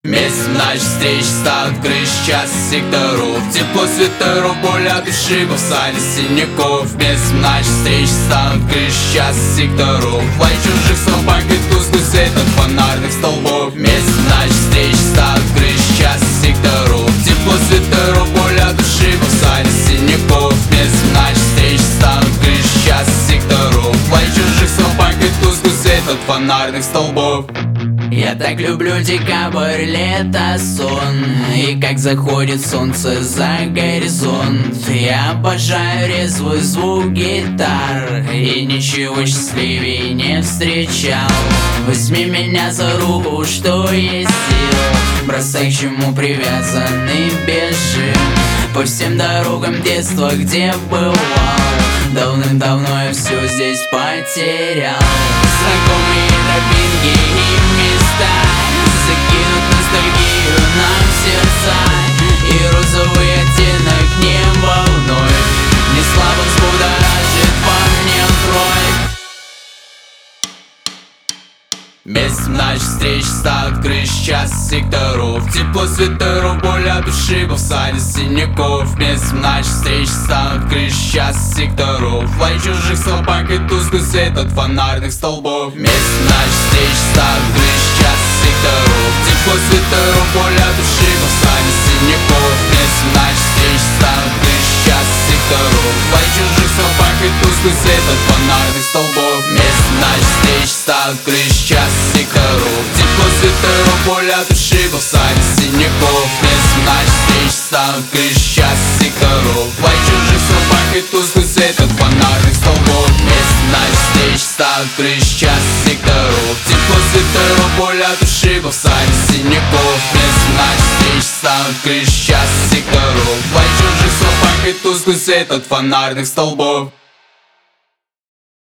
Вместе ночь встреч станут крыш, час секторов. Тепло свитеров, боль от души, в сане синяков. Вместе ночь встреч станут крыш, час секторов. Лай чужих собак и тусклый свет от фонарных столбов. Вместе ночь встреч станут крыш, час секторов. Тепло свитеров, боль от души, в сане синяков. Вместе ночь встреч станут крыш, час секторов. Лай чужих собак и тусклый свет от фонарных столбов. Я так люблю декабрь, лето, сон. И как заходит солнце за горизонт. Я обожаю резвый звук гитар. И ничего счастливее не встречал. Возьми меня за руку, что есть сил. Бросай, к чему привязан и бежим по всем дорогам детства, где бывал. Давным-давно я все здесь потерял. Знакомые тропинки и места закинут ностальгию нам в сердца. И розовый оттенок не волной не слабо взбудоражит во мне кровь. Вместе ночь встреч станут крыш, час секторов. Тепло свитеров, боль от души, в сане синяков. Вместе ночь встреч станут крыш, час секторов. Лай чужих собак и тусклый свет от фонарных столбов. Вместе ночь встреч станут крыш, час секторов. Тепло свитеров, боль от души, в сане синяков. Вместе ночь встреч станут крыш, час секторов. Лай чужих собак и тусклый свет от фонарных столбов. Вместе ночь встреч станут крыш, час секторов. Тепло свитеров, боль от души, в сане синяков. Вместе ночь встреч станут крыш, час секторов. Лай чужих собак и тусклый свет от фонарных столбов. Вместе ночь встреч станут крыш, час секторов. Тепло свитеров, боль от души, в сане синяков. Вместе ночь встреч станут крыш, час секторов. Лай чужих собак и тусклый свет от фонарных столбов.